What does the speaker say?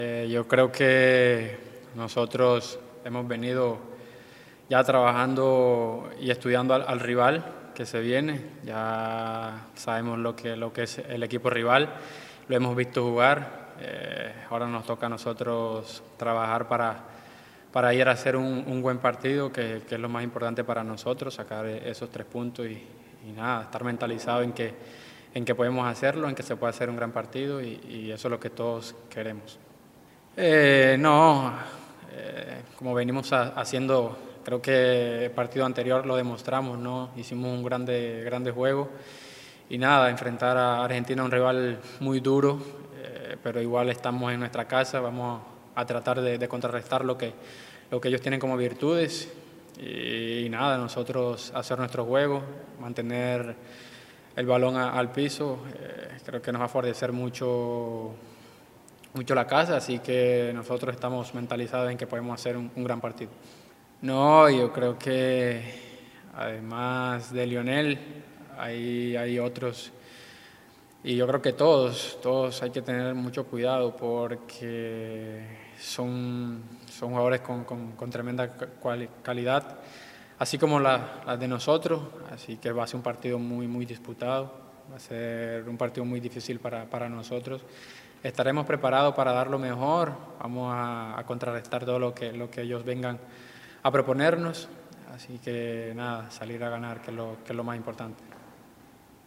Yo creo que nosotros hemos venido ya trabajando y estudiando al rival que se viene. Ya sabemos lo que es el equipo rival, lo hemos visto jugar. Ahora nos toca a nosotros trabajar para ir a hacer un buen partido, que es lo más importante para nosotros, sacar esos 3 puntos y nada, estar mentalizado en que podemos hacerlo, en que se puede hacer un gran partido y eso es lo que todos queremos. No, como venimos haciendo, creo que el partido anterior lo demostramos, ¿no? Hicimos un grande juego y nada, enfrentar a Argentina, un rival muy duro, pero igual estamos en nuestra casa, vamos a tratar de contrarrestar lo que ellos tienen como virtudes y nada, nosotros hacer nuestro juego, mantener el balón al piso, creo que nos va a favorecer mucho la casa, así que nosotros estamos mentalizados en que podemos hacer un gran partido. No, yo creo que además de Lionel, hay otros, y yo creo que todos hay que tener mucho cuidado porque son jugadores con tremenda calidad, así como las de nosotros, así que va a ser un partido muy disputado, va a ser un partido muy difícil para nosotros. Estaremos preparados para dar lo mejor, vamos a contrarrestar todo lo que ellos vengan a proponernos, así que nada, salir a ganar, que es lo más importante.